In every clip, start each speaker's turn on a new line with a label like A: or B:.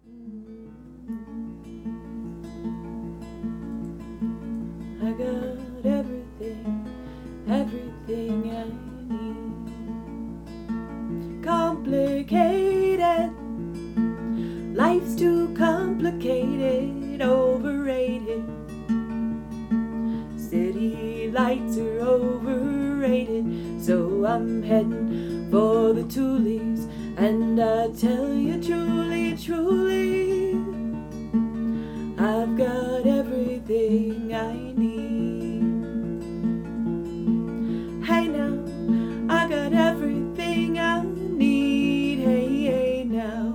A: I got everything, everything I need. Complicated, life's too complicated, overrated. City lights are overrated, so I'm heading for the Tulies. And I tell you truly, truly, I've got everything I need. Hey now, I got everything I need. Hey, hey now,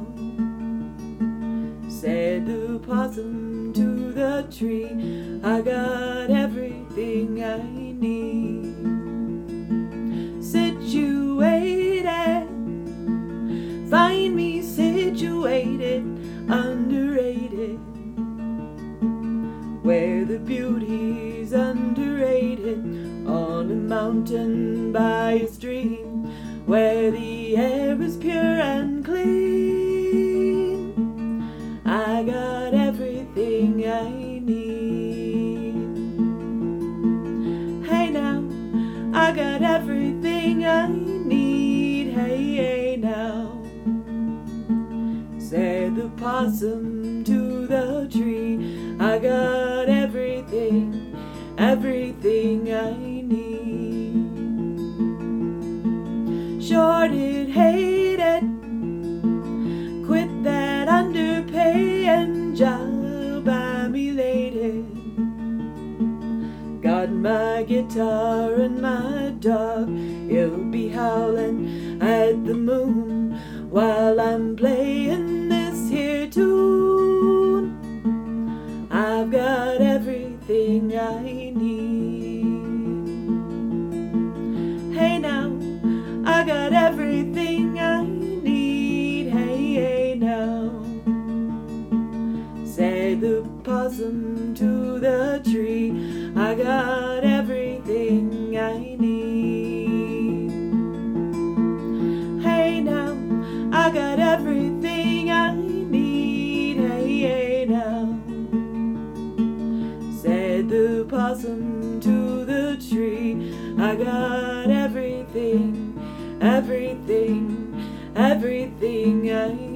A: said the possum to the tree, I got everything I need. Situated, find me situated, underrated, where the beauty's underrated, on a mountain by a stream, where the air is pure and clean. I got everything I need. Hey now, I got everything I need. Hey, hey now, said the possum to the tree, I got everything, everything I need. Shorted, hated, quit that underpaying job, I'm elated. Got my guitar and my dog, he'll be howling at the moon while I'm playing this here tune. I've got everything I need. Hey now, I got everything I need. Hey, hey now, said the possum to the tree, I got everything I need. Hey now, I got everything I need. Hey, hey now, said the possum to the tree, I got everything, everything, everything I need.